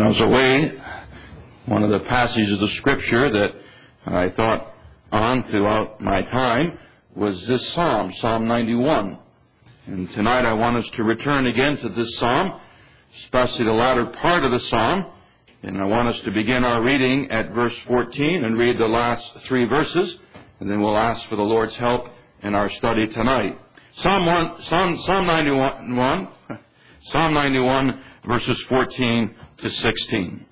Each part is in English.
When I was away, one of the passages of Scripture that I thought on throughout my time was this Psalm, Psalm 91. And tonight I want us to return again to this Psalm, especially the latter part of the Psalm. And I want us to begin our reading at verse 14 and read the last 3 verses. And then we'll ask for the Lord's help in our study tonight. Psalm 91, verses 14 to 16.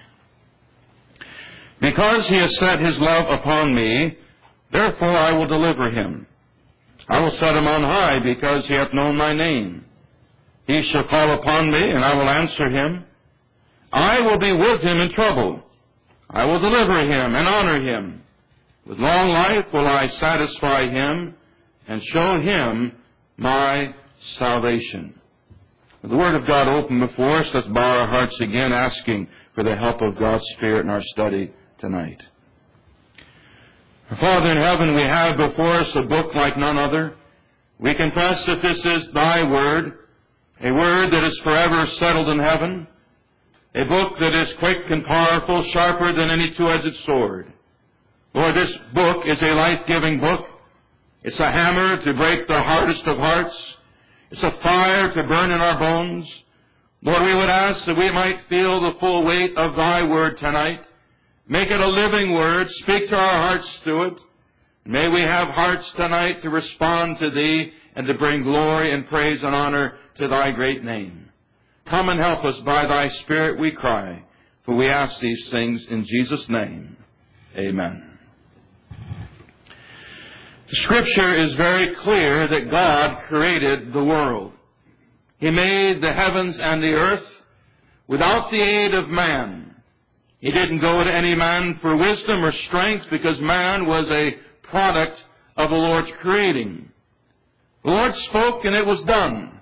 Because he has set his love upon me, therefore I will deliver him. I will set him on high, because he hath known my name. He shall call upon me, and I will answer him. I will be with him in trouble. I will deliver him and honor him. With long life will I satisfy him and show him my salvation. With the Word of God open before us, let's bow our hearts again, asking for the help of God's Spirit in our study tonight. Our Father in heaven, we have before us a book like none other. We confess that this is Thy Word, a Word that is forever settled in heaven, a book that is quick and powerful, sharper than any two-edged sword. Lord, this book is a life-giving book. It's a hammer to break the hardest of hearts. It's a fire to burn in our bones. Lord, we would ask that we might feel the full weight of Thy Word tonight. Make it a living Word. Speak to our hearts through it. May we have hearts tonight to respond to Thee and to bring glory and praise and honor to Thy great name. Come and help us by Thy Spirit, we cry, for we ask these things in Jesus' name. Amen. The Scripture is very clear that God created the world. He made the heavens and the earth without the aid of man. He didn't go to any man for wisdom or strength, because man was a product of the Lord's creating. The Lord spoke and it was done.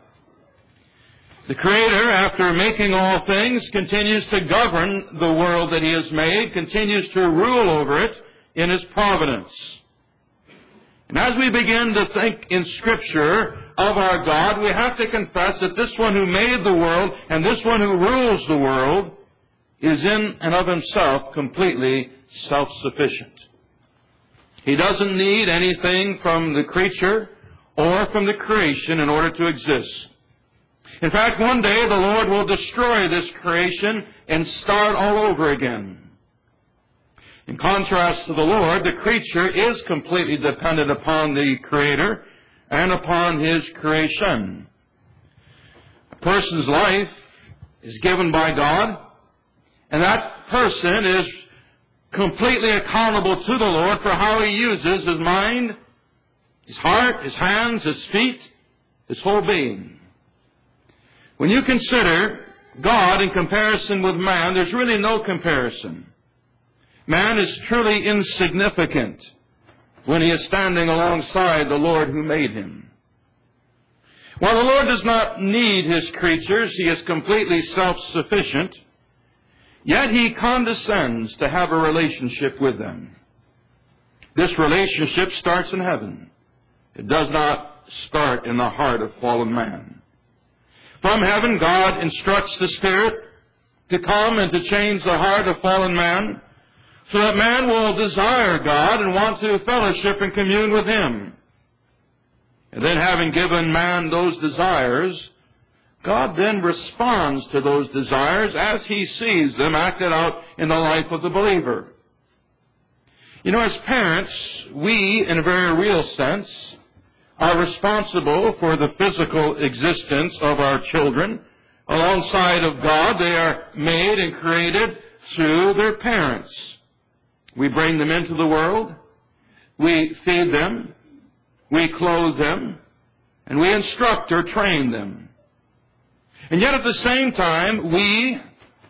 The Creator, after making all things, continues to govern the world that He has made, continues to rule over it in His providence. And as we begin to think in Scripture of our God, we have to confess that this one who made the world and this one who rules the world is in and of himself completely self-sufficient. He doesn't need anything from the creature or from the creation in order to exist. In fact, one day the Lord will destroy this creation and start all over again. In contrast to the Lord, the creature is completely dependent upon the Creator and upon His creation. A person's life is given by God, and that person is completely accountable to the Lord for how he uses his mind, his heart, his hands, his feet, his whole being. When you consider God in comparison with man, there's really no comparison. Man is truly insignificant when he is standing alongside the Lord who made him. While the Lord does not need His creatures, He is completely self-sufficient, yet He condescends to have a relationship with them. This relationship starts in heaven. It does not start in the heart of fallen man. From heaven, God instructs the Spirit to come and to change the heart of fallen man, so that man will desire God and want to fellowship and commune with Him. And then, having given man those desires, God then responds to those desires as He sees them acted out in the life of the believer. You know, as parents, we, in a very real sense, are responsible for the physical existence of our children. Alongside of God, they are made and created through their parents. We bring them into the world, we feed them, we clothe them, and we instruct or train them. And yet at the same time, we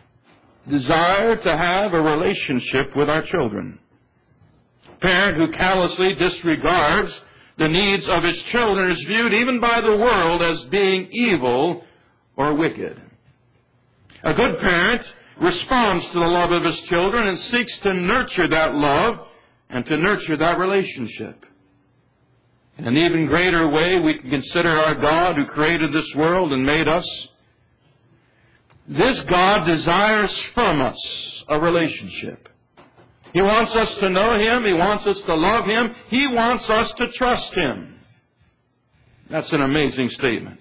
desire to have a relationship with our children. A parent who callously disregards the needs of his children is viewed even by the world as being evil or wicked. A good parent responds to the love of his children and seeks to nurture that love and to nurture that relationship. In an even greater way, we can consider our God who created this world and made us. This God desires from us a relationship. He wants us to know Him. He wants us to love Him. He wants us to trust Him. That's an amazing statement.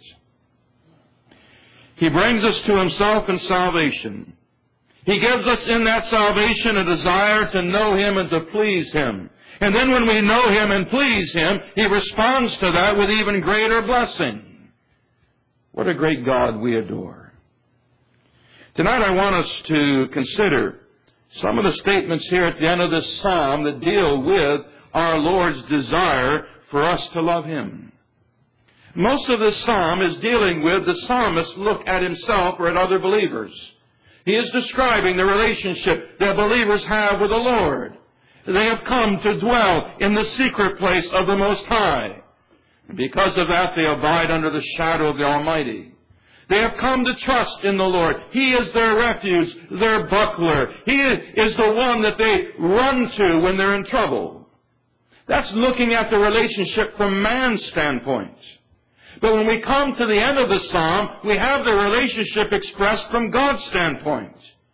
He brings us to Himself in salvation. He gives us in that salvation a desire to know Him and to please Him. And then when we know Him and please Him, He responds to that with even greater blessing. What a great God we adore. Tonight I want us to consider some of the statements here at the end of this psalm that deal with our Lord's desire for us to love Him. Most of this psalm is dealing with the psalmist's look at himself or at other believers. He is describing the relationship that believers have with the Lord. They have come to dwell in the secret place of the Most High. And because of that, they abide under the shadow of the Almighty. They have come to trust in the Lord. He is their refuge, their buckler. He is the one that they run to when they're in trouble. That's looking at the relationship from man's standpoint. But when we come to the end of the psalm, we have the relationship expressed from God's standpoint.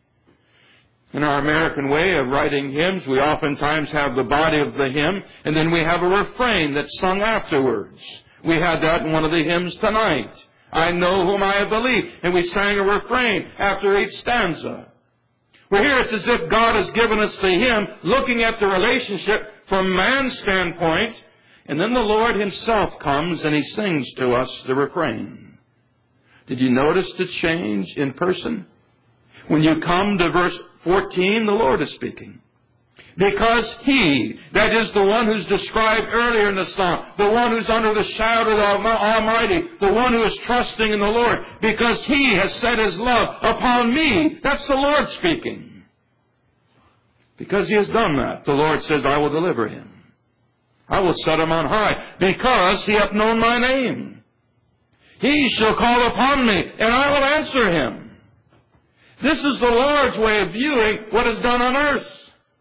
In our American way of writing hymns, we oftentimes have the body of the hymn, and then we have a refrain that's sung afterwards. We had that in one of the hymns tonight. I know whom I have believed. And we sang a refrain after each stanza. Well, here it's as if God has given us the hymn looking at the relationship from man's standpoint, and then the Lord Himself comes and He sings to us the refrain. Did you notice the change in person? When you come to verse 14, the Lord is speaking. Because He, that is the one who's described earlier in the psalm, the one who's under the shadow of the Almighty, the one who is trusting in the Lord, because He has set His love upon me. That's the Lord speaking. Because He has done that, the Lord says, I will deliver him. I will set him on high, because he hath known my name. He shall call upon me, and I will answer him. This is the Lord's way of viewing what is done on earth.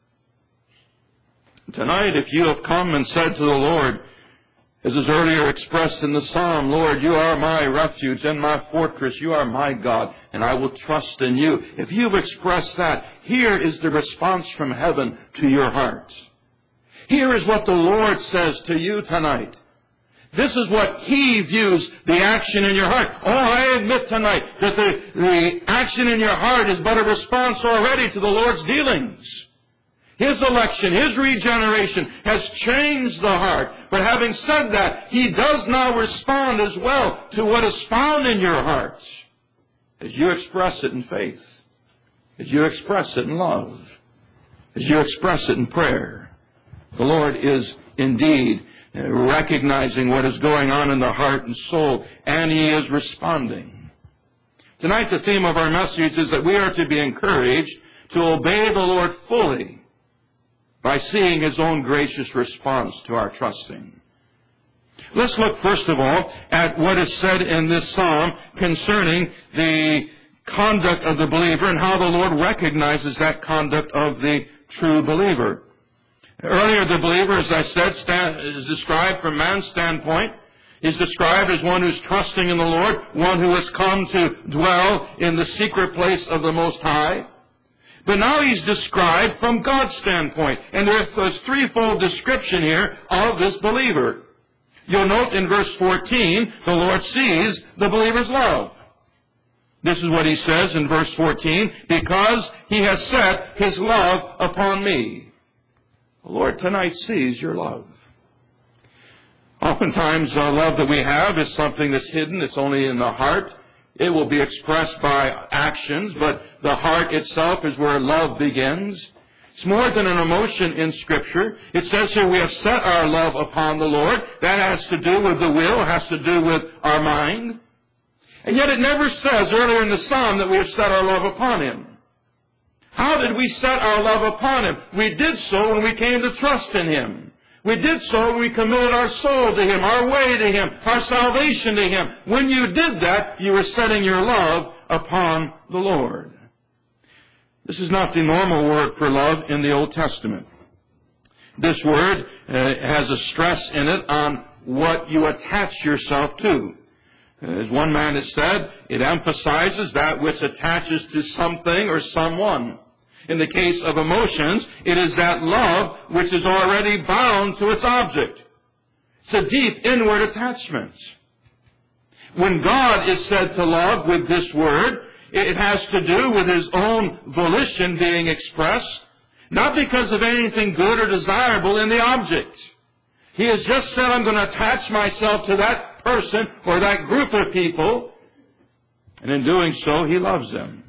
Tonight, if you have come and said to the Lord, as is earlier expressed in the psalm, Lord, you are my refuge and my fortress, you are my God, and I will trust in you. If you've expressed that, here is the response from heaven to your heart. Here is what the Lord says to you tonight. This is what He views the action in your heart. Oh, I admit tonight that the action in your heart is but a response already to the Lord's dealings. His election, His regeneration has changed the heart. But having said that, He does now respond as well to what is found in your heart as you express it in faith, as you express it in love, as you express it in prayer. The Lord is indeed recognizing what is going on in the heart and soul, and He is responding. Tonight the theme of our message is that we are to be encouraged to obey the Lord fully by seeing His own gracious response to our trusting. Let's look first of all at what is said in this psalm concerning the conduct of the believer and how the Lord recognizes that conduct of the true believer. Earlier, the believer, as I said, is described from man's standpoint. He's described as one who's trusting in the Lord, one who has come to dwell in the secret place of the Most High. But now he's described from God's standpoint. And there's this threefold description here of this believer. You'll note in verse 14, the Lord sees the believer's love. This is what He says in verse 14, because He has set His love upon me. The Lord tonight sees your love. Oftentimes, our love that we have is something that's hidden. It's only in the heart. It will be expressed by actions, but the heart itself is where love begins. It's more than an emotion in Scripture. It says here we have set our love upon the Lord. That has to do with the will, has to do with our mind. And yet it never says earlier in the psalm that we have set our love upon Him. How did we set our love upon Him? We did so when we came to trust in Him. We did so when we committed our soul to Him, our way to Him, our salvation to Him. When you did that, you were setting your love upon the Lord. This is not the normal word for love in the Old Testament. This word has a stress in it on what you attach yourself to. As one man has said, it emphasizes that which attaches to something or someone. In the case of emotions, it is that love which is already bound to its object. It's a deep inward attachment. When God is said to love with this word, it has to do with His own volition being expressed, not because of anything good or desirable in the object. He has just said, I'm going to attach myself to that person or that group of people, and in doing so, He loves them.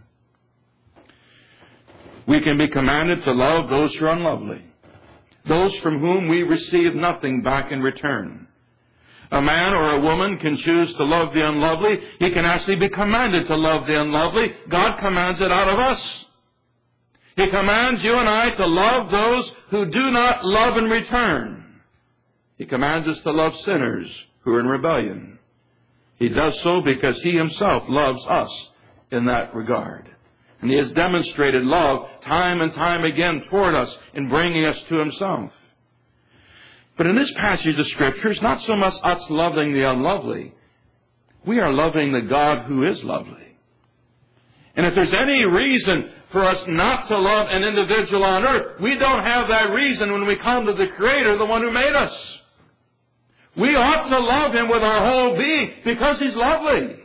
We can be commanded to love those who are unlovely, those from whom we receive nothing back in return. A man or a woman can choose to love the unlovely. He can actually be commanded to love the unlovely. God commands it out of us. He commands you and I to love those who do not love in return. He commands us to love sinners who are in rebellion. He does so because He Himself loves us in that regard. And He has demonstrated love time and time again toward us in bringing us to Himself. But in this passage of Scripture, it's not so much us loving the unlovely. We are loving the God who is lovely. And if there's any reason for us not to love an individual on earth, we don't have that reason when we come to the Creator, the one who made us. We ought to love Him with our whole being because He's lovely.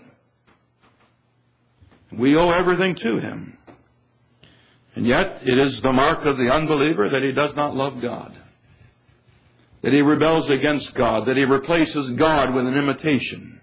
We owe everything to Him. And yet, it is the mark of the unbeliever that he does not love God, that he rebels against God, that he replaces God with an imitation.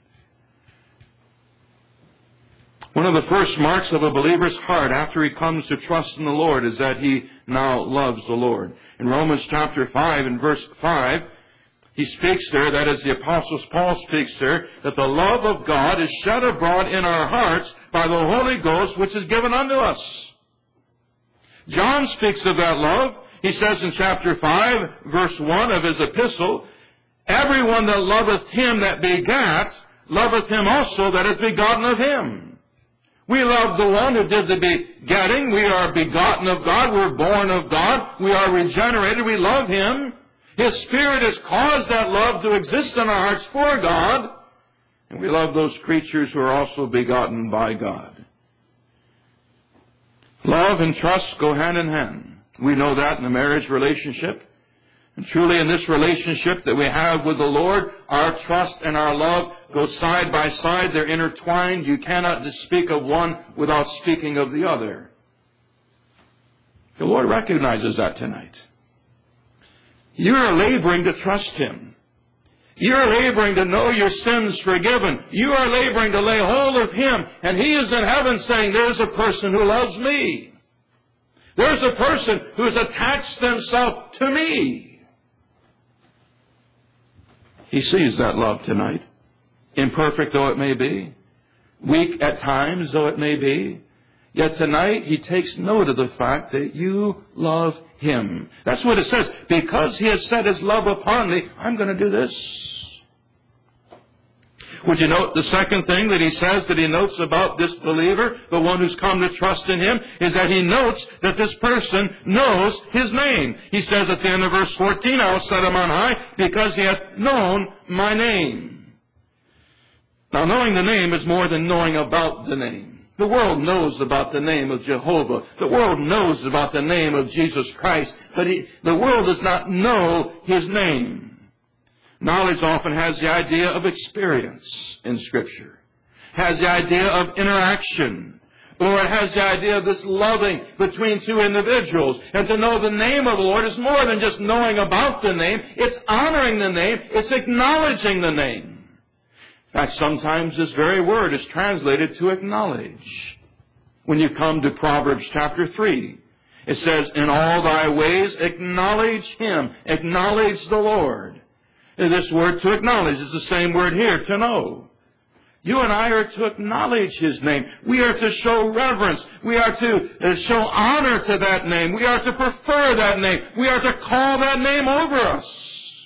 One of the first marks of a believer's heart after he comes to trust in the Lord is that he now loves the Lord. In Romans chapter 5 and verse 5, he speaks there, that is the Apostle Paul speaks there, that the love of God is shed abroad in our hearts by the Holy Ghost which is given unto us. John speaks of that love. He says in chapter 5, verse 1 of his epistle, everyone that loveth Him that begat, loveth Him also that is begotten of Him. We love the one who did the begetting. We are begotten of God. We're born of God. We are regenerated. We love Him. His Spirit has caused that love to exist in our hearts for God. And we love those creatures who are also begotten by God. Love and trust go hand in hand. We know that in a marriage relationship. And truly in this relationship that we have with the Lord, our trust and our love go side by side. They're intertwined. You cannot speak of one without speaking of the other. The Lord recognizes that tonight. You are laboring to trust Him. You are laboring to know your sins forgiven. You are laboring to lay hold of Him. And He is in heaven saying, there's a person who loves me. There's a person who has attached themselves to me. He sees that love tonight. Imperfect though it may be. Weak at times though it may be. Yet tonight He takes note of the fact that you love Him. That's what it says. Because He has set His love upon me, I'm going to do this. Would you note the second thing that He says that He notes about this believer, the one who's come to trust in Him, is that He notes that this person knows His name. He says at the end of verse 14, I will set him on high because he hath known my name. Now knowing the name is more than knowing about the name. The world knows about the name of Jehovah. The world knows about the name of Jesus Christ. But the world does not know His name. Knowledge often has the idea of experience in Scripture. Has the idea of interaction. Or it has the idea of this loving between two individuals. And to know the name of the Lord is more than just knowing about the name. It's honoring the name. It's acknowledging the name. In fact, sometimes this very word is translated to acknowledge. When you come to Proverbs chapter 3, it says, in all thy ways acknowledge Him. Acknowledge the Lord. And this word to acknowledge is the same word here, to know. You and I are to acknowledge His name. We are to show reverence. We are to show honor to that name. We are to prefer that name. We are to call that name over us.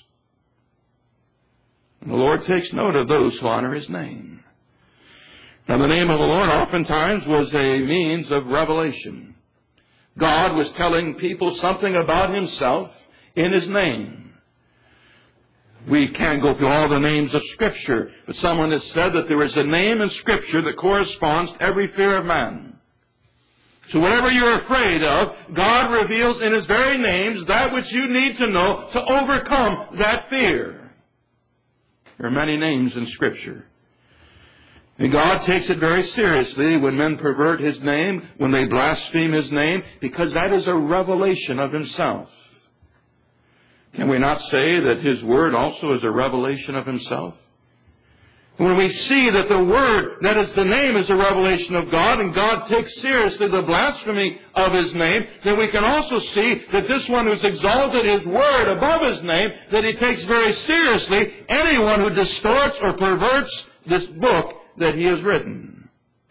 And the Lord takes note of those who honor His name. Now, the name of the Lord oftentimes was a means of revelation. God was telling people something about Himself in His name. We can't go through all the names of Scripture, but someone has said that there is a name in Scripture that corresponds to every fear of man. So whatever you're afraid of, God reveals in His very names that which you need to know to overcome that fear. There are many names in Scripture. And God takes it very seriously when men pervert His name, when they blaspheme His name, because that is a revelation of Himself. Can we not say that His Word also is a revelation of Himself? When we see that the Word, that is the name, is a revelation of God, and God takes seriously the blasphemy of His name, then we can also see that this one who's exalted His Word above His name, that He takes very seriously anyone who distorts or perverts this book that He has written.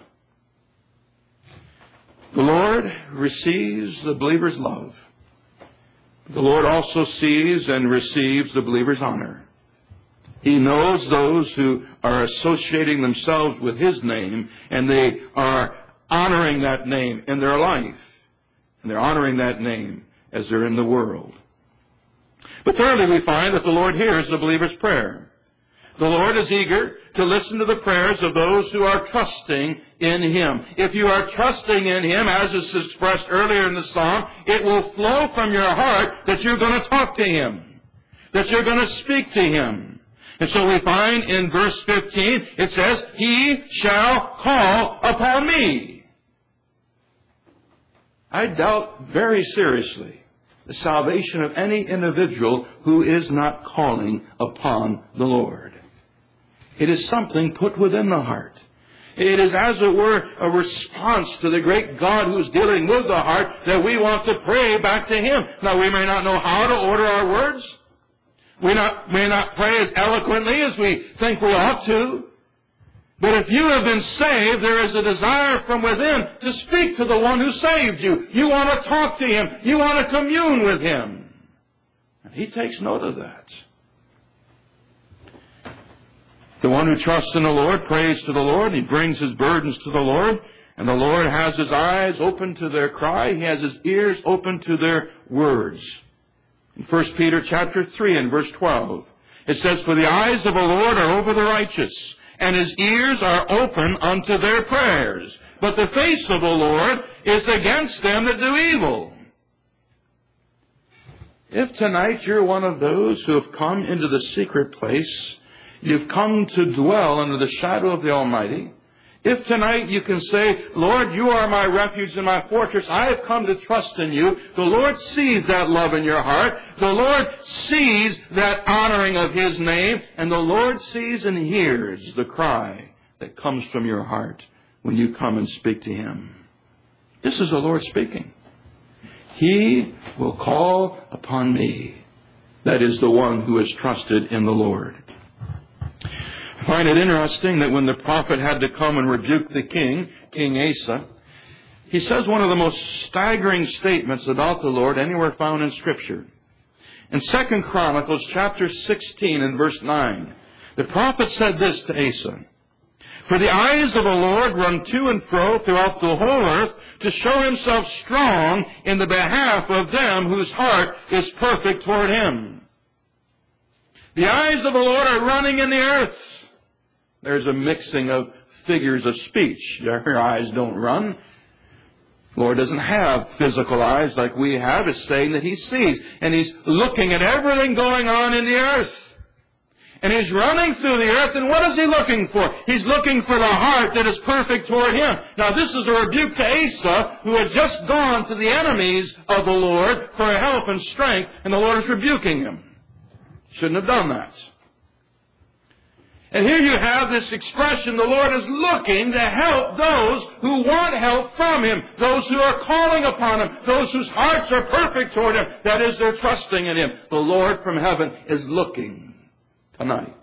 The Lord receives the believer's love. The Lord also sees and receives the believer's honor. He knows those who are associating themselves with His name, and they are honoring that name in their life. And they're honoring that name as they're in the world. But thirdly, we find that the Lord hears the believer's prayer. The Lord is eager to listen to the prayers of those who are trusting in Him. If you are trusting in Him, as is expressed earlier in the psalm, it will flow from your heart that you're going to talk to Him, that you're going to speak to Him. And so we find in verse 15, it says, He shall call upon me. I doubt very seriously the salvation of any individual who is not calling upon the Lord. It is something put within the heart. It is, as it were, a response to the great God who is dealing with the heart that we want to pray back to Him. Now, we may not know how to order our words. We may not pray as eloquently as we think we ought to. But if you have been saved, there is a desire from within to speak to the one who saved you. You want to talk to Him. You want to commune with Him. And He takes note of that. The one who trusts in the Lord prays to the Lord. He brings his burdens to the Lord. And the Lord has His eyes open to their cry. He has His ears open to their words. In 1 Peter chapter 3 and verse 12, it says, For the eyes of the Lord are over the righteous, and His ears are open unto their prayers. But the face of the Lord is against them that do evil. If tonight you're one of those who have come into the secret place, you've come to dwell under the shadow of the Almighty, if tonight you can say, Lord, You are my refuge and my fortress, I have come to trust in You, the Lord sees that love in your heart. The Lord sees that honoring of His name, and the Lord sees and hears the cry that comes from your heart when you come and speak to Him. This is the Lord speaking. He will call upon me. That is the one who has trusted in the Lord. I find it interesting that when the prophet had to come and rebuke the king, King Asa, he says one of the most staggering statements about the Lord anywhere found in Scripture. In 2 Chronicles chapter 16 and verse 9, the prophet said this to Asa, For the eyes of the Lord run to and fro throughout the whole earth to show Himself strong in the behalf of them whose heart is perfect toward Him. The eyes of the Lord are running in the earth. There's a mixing of figures of speech. Your eyes don't run. The Lord doesn't have physical eyes like we have. It's saying that He sees. And He's looking at everything going on in the earth. And He's running through the earth. And what is He looking for? He's looking for the heart that is perfect toward Him. Now, this is a rebuke to Asa, who had just gone to the enemies of the Lord for help and strength. And the Lord is rebuking him. Shouldn't have done that. And here you have this expression, the Lord is looking to help those who want help from Him, those who are calling upon Him, those whose hearts are perfect toward Him. That is, they're trusting in Him. The Lord from heaven is looking tonight.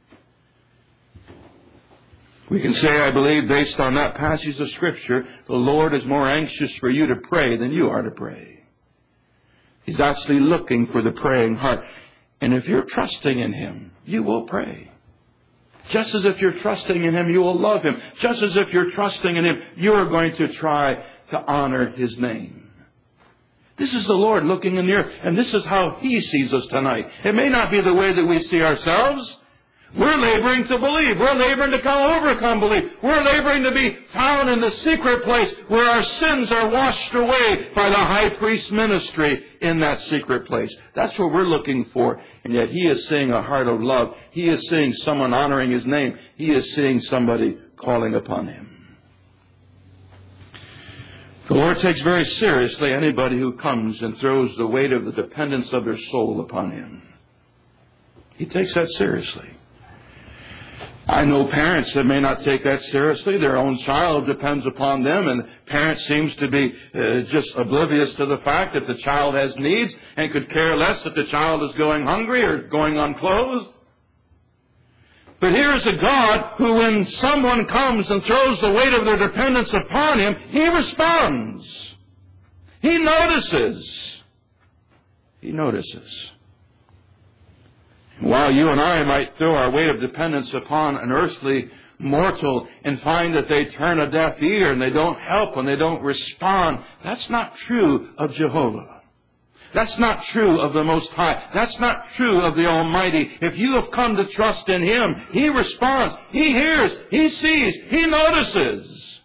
We can say, I believe, based on that passage of Scripture, the Lord is more anxious for you to pray than you are to pray. He's actually looking for the praying heart. And if you're trusting in Him, you will pray. Just as if you're trusting in Him, you will love Him. Just as if you're trusting in Him, you are going to try to honor His name. This is the Lord looking in the earth, and this is how He sees us tonight. It may not be the way that we see ourselves. We're laboring to believe. We're laboring to overcome belief. We're laboring to be found in the secret place where our sins are washed away by the high priest's ministry in that secret place. That's what we're looking for. And yet He is seeing a heart of love. He is seeing someone honoring His name. He is seeing somebody calling upon Him. The Lord takes very seriously anybody who comes and throws the weight of the dependence of their soul upon Him. He takes that seriously. I know parents that may not take that seriously. Their own child depends upon them, and parents seems to be just oblivious to the fact that the child has needs and could care less if the child is going hungry or going unclothed. But here is a God who, when someone comes and throws the weight of their dependence upon Him, He responds. He notices. He notices. While you and I might throw our weight of dependence upon an earthly mortal and find that they turn a deaf ear and they don't help and they don't respond, that's not true of Jehovah. That's not true of the Most High. That's not true of the Almighty. If you have come to trust in Him, He responds. He hears. He sees. He notices.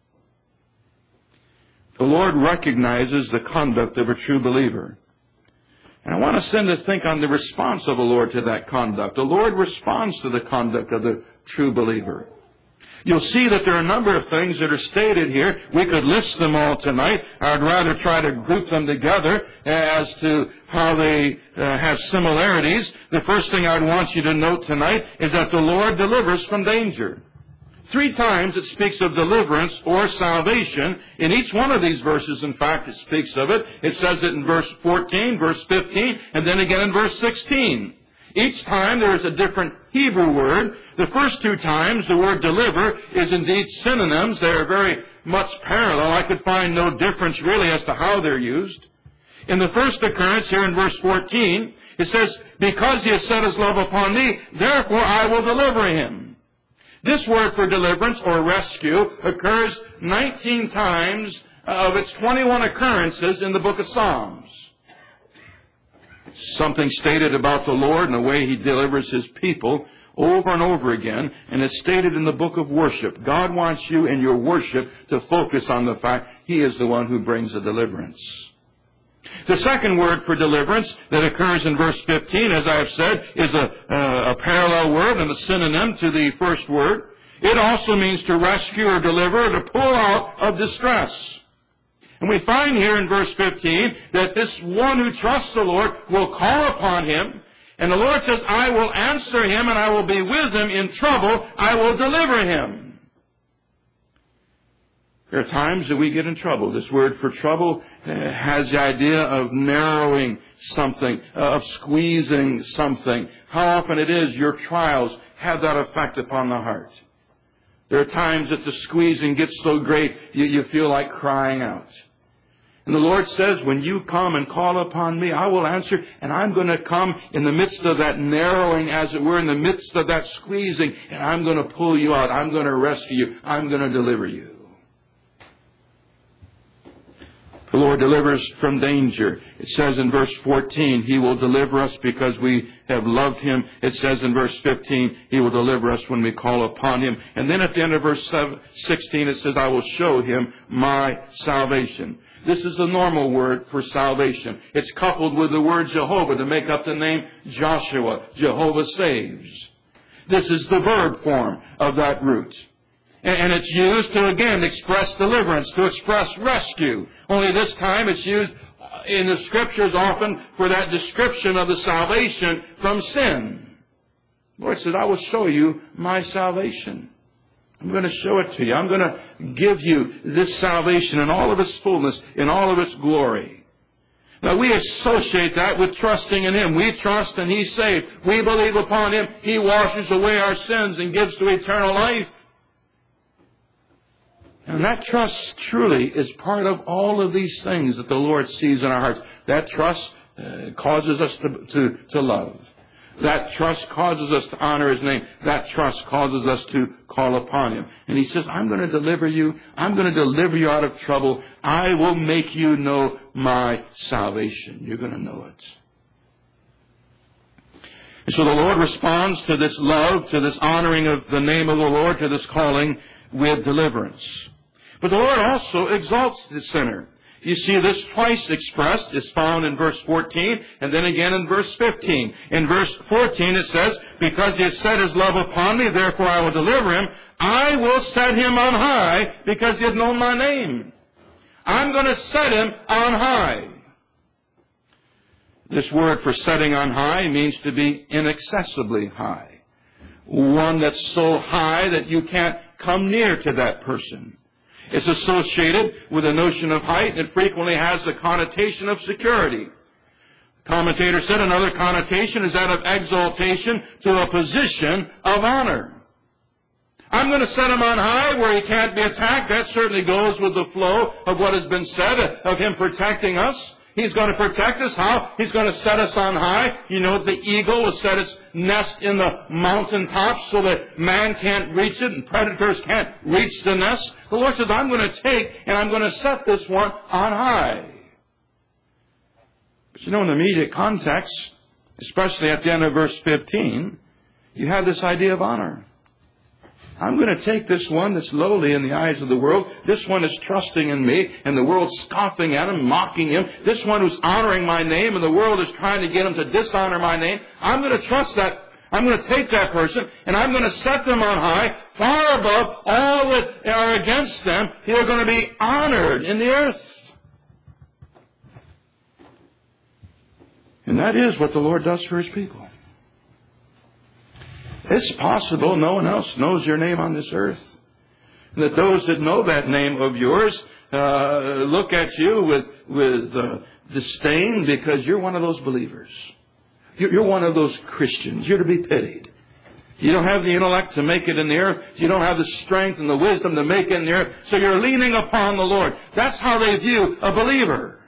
The Lord recognizes the conduct of a true believer. And I want us then to think on the response of the Lord to that conduct. The Lord responds to the conduct of the true believer. You'll see that there are a number of things that are stated here. We could list them all tonight. I'd rather try to group them together as to how they have similarities. The first thing I'd want you to note tonight is that the Lord delivers from danger. 3 times it speaks of deliverance or salvation. In each one of these verses, in fact, it speaks of it. It says it in verse 14, verse 15, and then again in verse 16. Each time there is a different Hebrew word. The first 2 times the word deliver is indeed synonyms. They are very much parallel. I could find no difference really as to how they're used. In the first occurrence here in verse 14, it says, because He has set His love upon me, therefore I will deliver him. This word for deliverance or rescue occurs 19 times of its 21 occurrences in the book of Psalms. Something stated about the Lord and the way He delivers His people over and over again, and it's stated in the book of worship. God wants you in your worship to focus on the fact He is the one who brings the deliverance. The second word for deliverance that occurs in verse 15, as I have said, is a parallel word and a synonym to the first word. It also means to rescue or deliver or to pull out of distress. And we find here in verse 15 that this one who trusts the Lord will call upon Him. And the Lord says, I will answer him and I will be with him in trouble. I will deliver him. There are times that we get in trouble. This word for trouble has the idea of narrowing something, of squeezing something. How often it is your trials have that effect upon the heart. There are times that the squeezing gets so great you feel like crying out. And the Lord says, when you come and call upon me, I will answer, and I'm going to come in the midst of that narrowing, as it were, in the midst of that squeezing, and I'm going to pull you out. I'm going to rescue you. I'm going to deliver you. The Lord delivers from danger. It says in verse 14, He will deliver us because we have loved Him. It says in verse 15, He will deliver us when we call upon Him. And then at the end of verse 16, it says, I will show him my salvation. This is the normal word for salvation. It's coupled with the word Jehovah to make up the name Joshua. Jehovah saves. This is the verb form of that root. And it's used to, again, express deliverance, to express rescue. Only this time it's used in the Scriptures often for that description of the salvation from sin. The Lord said, I will show you my salvation. I'm going to show it to you. I'm going to give you this salvation in all of its fullness, in all of its glory. Now we associate that with trusting in Him. We trust and He's saved. We believe upon Him. He washes away our sins and gives to eternal life. And that trust truly is part of all of these things that the Lord sees in our hearts. That trust causes us to love. That trust causes us to honor His name. That trust causes us to call upon Him. And He says, I'm going to deliver you. I'm going to deliver you out of trouble. I will make you know my salvation. You're going to know it. And so the Lord responds to this love, to this honoring of the name of the Lord, to this calling with deliverance. But the Lord also exalts the sinner. You see this twice expressed. It's found in verse 14 and then again in verse 15. In verse 14 it says, because He has set His love upon me, therefore I will deliver him. I will set him on high because He has known my name. I'm going to set him on high. This word for setting on high means to be inaccessibly high. One that's so high that you can't come near to that person. It's associated with the notion of height. It frequently has the connotation of security. The commentator said another connotation is that of exaltation to a position of honor. I'm going to set him on high where he can't be attacked. That certainly goes with the flow of what has been said of Him protecting us. He's going to protect us. How? He's going to set us on high. You know, the eagle will set its nest in the mountaintops so that man can't reach it and predators can't reach the nest. The Lord says, I'm going to take and I'm going to set this one on high. But you know, in the immediate context, especially at the end of verse 15, you have this idea of honor. I'm going to take this one that's lowly in the eyes of the world. This one is trusting in me, and the world's scoffing at him, mocking him. This one who's honoring my name, and the world is trying to get him to dishonor my name. I'm going to trust that. I'm going to take that person, and I'm going to set them on high, far above all that are against them. They're going to be honored in the earth. And that is what the Lord does for His people. It's possible no one else knows your name on this earth. And that those that know that name of yours look at you with disdain because you're one of those believers. You're one of those Christians. You're to be pitied. You don't have the intellect to make it in the earth. You don't have the strength and the wisdom to make it in the earth. So you're leaning upon the Lord. That's how they view a believer.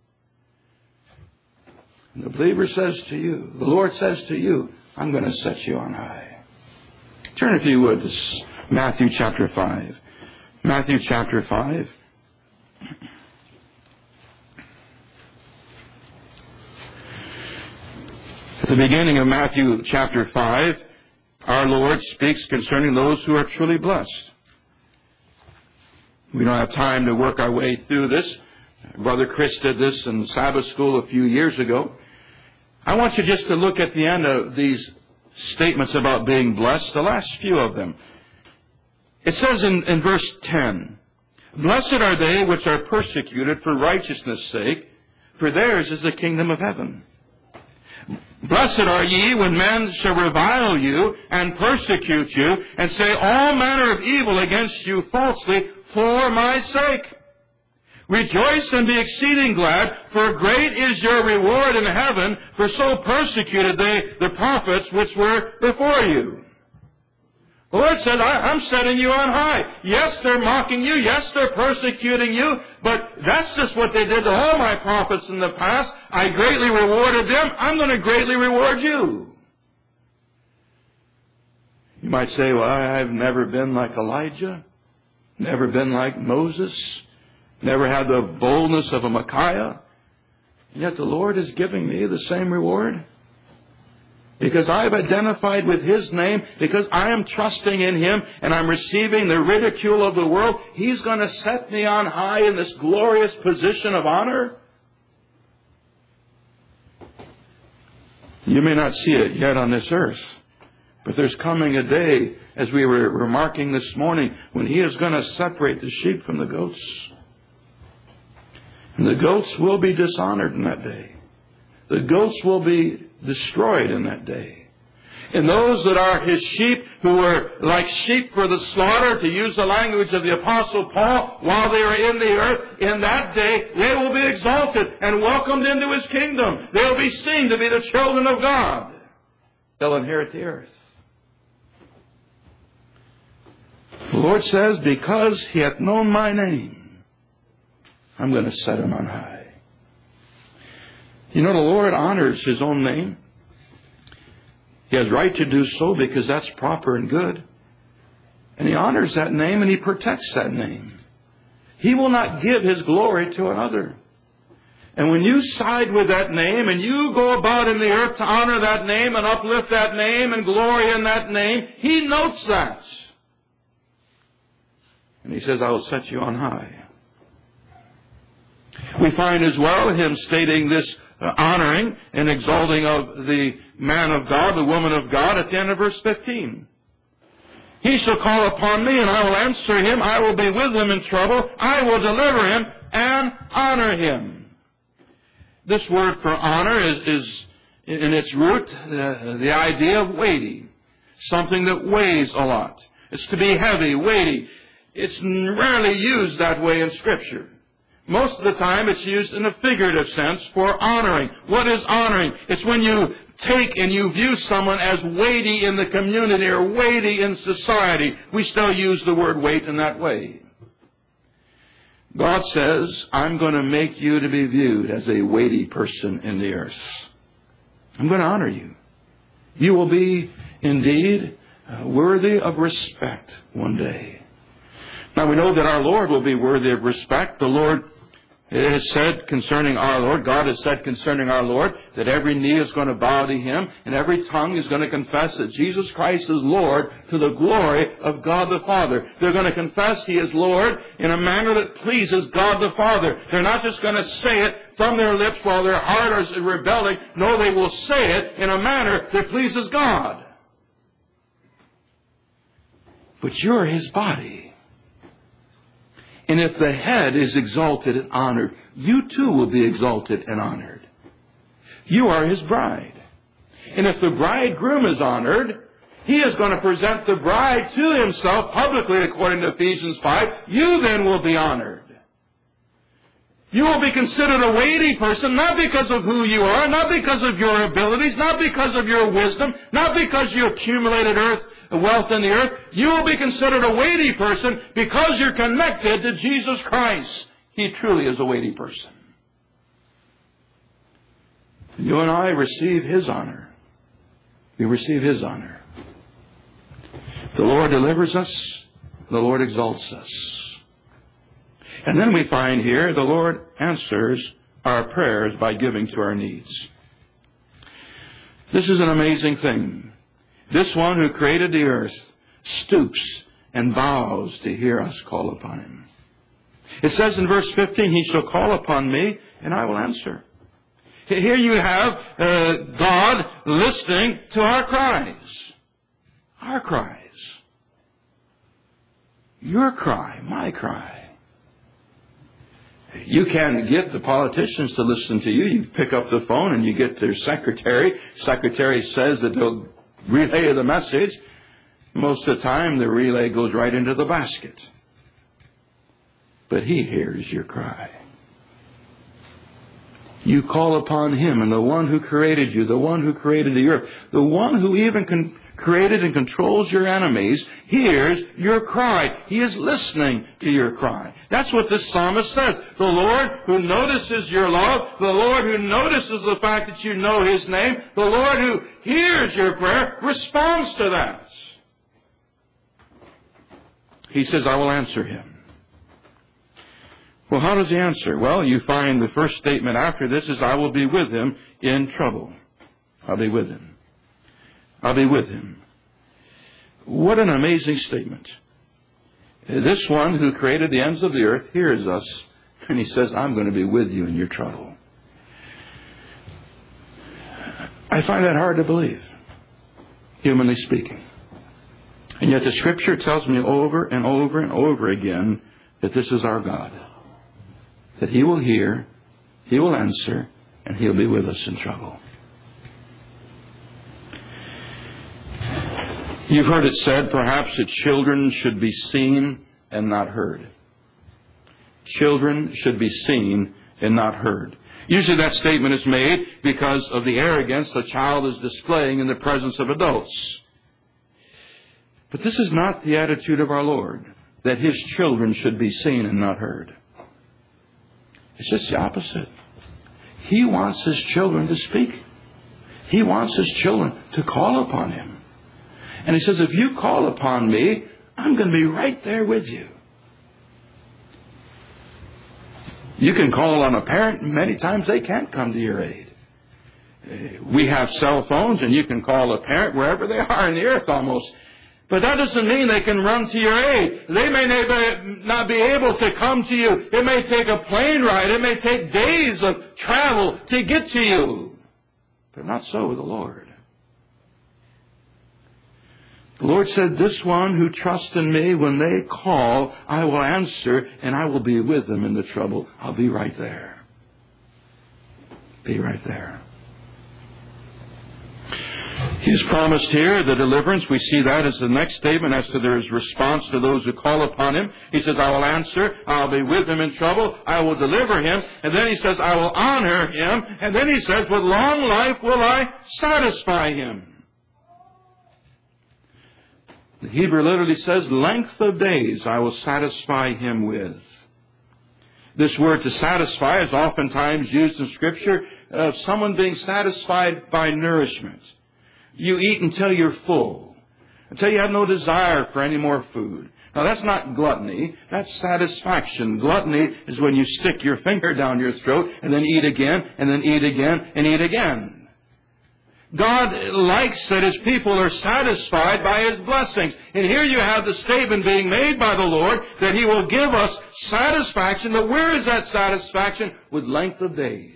And the believer says to you, the Lord says to you, I'm going to set you on high. Turn, if you would, to Matthew chapter 5. Matthew chapter 5. At the beginning of Matthew chapter 5, our Lord speaks concerning those who are truly blessed. We don't have time to work our way through this. Brother Chris did this in Sabbath school a few years ago. I want you just to look at the end of these statements about being blessed, the last few of them. It says in verse 10, Blessed are they which are persecuted for righteousness' sake, for theirs is the kingdom of heaven. Blessed are ye when men shall revile you and persecute you, and say all manner of evil against you falsely for my sake. Rejoice and be exceeding glad, for great is your reward in heaven, for so persecuted they the prophets which were before you. The Lord said, I'm setting you on high. Yes, they're mocking you. Yes, they're persecuting you. But that's just what they did to all my prophets in the past. I greatly rewarded them. I'm going to greatly reward you. You might say, well, I've never been like Elijah. Never been like Moses. Never had the boldness of a Micaiah. And yet the Lord is giving me the same reward. Because I've identified with His name, because I am trusting in Him, and I'm receiving the ridicule of the world, He's going to set me on high in this glorious position of honor. You may not see it yet on this earth, but there's coming a day, as we were remarking this morning, when He is going to separate the sheep from the goats. And the goats will be dishonored in that day. The goats will be destroyed in that day. And those that are His sheep, who were like sheep for the slaughter, to use the language of the Apostle Paul, while they are in the earth, in that day, they will be exalted and welcomed into His kingdom. They'll be seen to be the children of God. They'll inherit the earth. The Lord says, because He hath known my name, I'm going to set him on high. You know, the Lord honors His own name. He has right to do so because that's proper and good. And He honors that name and He protects that name. He will not give His glory to another. And when you side with that name and you go about in the earth to honor that name and uplift that name and glory in that name, He notes that. And He says, I will set you on high. We find as well Him stating this honoring and exalting of the man of God, the woman of God, at the end of verse 15. He shall call upon me, and I will answer him. I will be with him in trouble. I will deliver him and honor him. This word for honor is in its root the idea of weighty. Something that weighs a lot. It's to be heavy, weighty. It's rarely used that way in Scripture. Most of the time it's used in a figurative sense for honoring. What is honoring? It's when you take and you view someone as weighty in the community or weighty in society. We still use the word weight in that way. God says, I'm going to make you to be viewed as a weighty person in the earth. I'm going to honor you. You will be indeed worthy of respect one day. Now we know that our Lord will be worthy of respect. The Lord has said concerning our Lord, God has said concerning our Lord, that every knee is going to bow to Him and every tongue is going to confess that Jesus Christ is Lord to the glory of God the Father. They're going to confess He is Lord in a manner that pleases God the Father. They're not just going to say it from their lips while their heart is rebelling. No, they will say it in a manner that pleases God. But you're His body. And if the head is exalted and honored, you too will be exalted and honored. You are His bride. And if the bridegroom is honored, he is going to present the bride to himself publicly according to Ephesians 5. You then will be honored. You will be considered a weighty person, not because of who you are, not because of your abilities, not because of your wisdom, not because you accumulated wealth in the earth. You will be considered a weighty person because you're connected to Jesus Christ. He truly is a weighty person. You and I receive His honor. We receive His honor. The Lord delivers us. The Lord exalts us. And then we find here the Lord answers our prayers by giving to our needs. This is an amazing thing. This one who created the earth stoops and vows to hear us call upon Him. It says in verse 15, He shall call upon me and I will answer. Here you have God listening to our cries. Our cries. Your cry, my cry. You can't get the politicians to listen to you. You pick up the phone and you get their secretary. Secretary says that they'll relay the message. Most of the time the relay goes right into the basket. But He hears your cry. You call upon Him, and the one who created you, the one who created the earth, the one who even created and controls your enemies, hears your cry. He is listening to your cry. That's what this psalmist says. The Lord who notices your love, the Lord who notices the fact that you know His name, the Lord who hears your prayer, responds to that. He says, I will answer him. Well, how does He answer? Well, you find the first statement after this is, I will be with him in trouble. I'll be with him. I'll be with him. What an amazing statement. This one who created the ends of the earth hears us, and He says, I'm going to be with you in your trouble. I find that hard to believe, humanly speaking. And yet the Scripture tells me over and over and over again that this is our God. That He will hear, He will answer, and He'll be with us in trouble. You've heard it said, perhaps, that children should be seen and not heard. Children should be seen and not heard. Usually that statement is made because of the arrogance the child is displaying in the presence of adults. But this is not the attitude of our Lord, that His children should be seen and not heard. It's just the opposite. He wants His children to speak. He wants His children to call upon Him. And He says, if you call upon me, I'm going to be right there with you. You can call on a parent, and many times they can't come to your aid. We have cell phones, and you can call a parent wherever they are in the earth almost. But that doesn't mean they can run to your aid. They may not be able to come to you. It may take a plane ride. It may take days of travel to get to you. But not so with the Lord. The Lord said, this one who trusts in me, when they call, I will answer, and I will be with them in the trouble. I'll be right there. Be right there. He's promised here the deliverance. We see that as the next statement as to His response to those who call upon Him. He says, I will answer. I'll be with him in trouble. I will deliver him. And then He says, I will honor him. And then He says, with long life will I satisfy him. The Hebrew literally says, length of days I will satisfy him with. This word to satisfy is oftentimes used in Scripture of someone being satisfied by nourishment. You eat until you're full, until you have no desire for any more food. Now that's not gluttony, that's satisfaction. Gluttony is when you stick your finger down your throat and then eat again, and then eat again, and eat again. God likes that His people are satisfied by His blessings. And here you have the statement being made by the Lord that He will give us satisfaction. But where is that satisfaction? With length of days.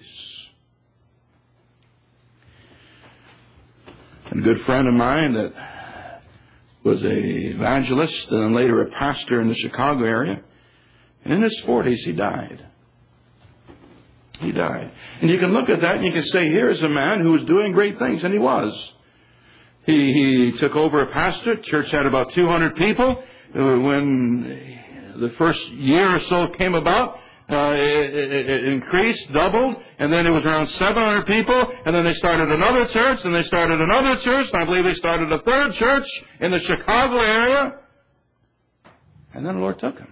A good friend of mine that was an evangelist and later a pastor in the Chicago area, in his 40s he died. He died. And you can look at that and you can say, here's a man who was doing great things, and he was. He took over a pastorate. Church had about 200 people. When the first year or so came about, it increased, doubled, and then it was around 700 people, and then they started another church, and they started another church, and I believe they started a third church in the Chicago area. And then the Lord took him.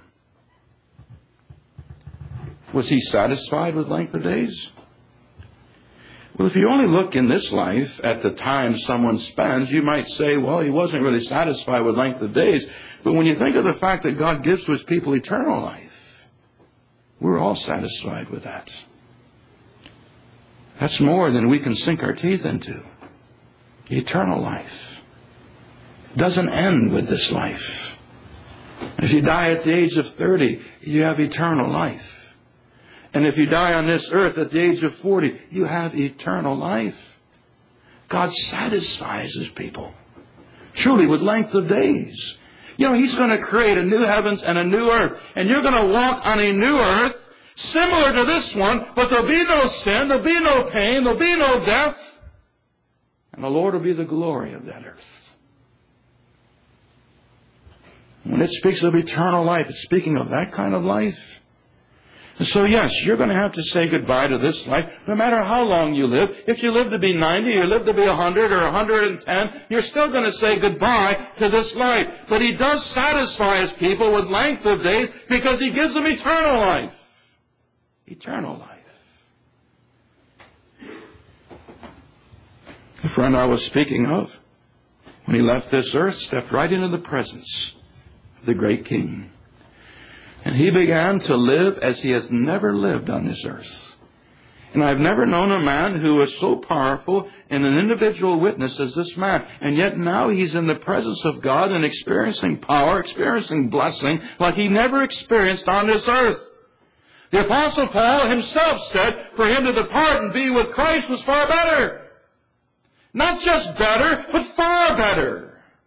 Was he satisfied with length of days? Well, if you only look in this life at the time someone spends, you might say, well, he wasn't really satisfied with length of days. But when you think of the fact that God gives to His people eternal life, we're all satisfied with that. That's more than we can sink our teeth into. Eternal life doesn't end with this life. If you die at the age of 30, you have eternal life. And if you die on this earth at the age of 40, you have eternal life. God satisfies His people truly with length of days. You know, He's going to create a new heavens and a new earth. And you're going to walk on a new earth similar to this one, but there'll be no sin, there'll be no pain, there'll be no death. And the Lord will be the glory of that earth. When it speaks of eternal life, it's speaking of that kind of life. And so yes, you're going to have to say goodbye to this life, no matter how long you live. If you live to be 90, you live to be 100 or 110, you're still going to say goodbye to this life. But He does satisfy His people with length of days because He gives them eternal life. Eternal life. The friend I was speaking of, when he left this earth, stepped right into the presence of the great King. And he began to live as he has never lived on this earth. And I've never known a man who was so powerful in an individual witness as this man. And yet now he's in the presence of God and experiencing power, experiencing blessing like he never experienced on this earth. The Apostle Paul himself said for him to depart and be with Christ was far better. Not just better, but far better.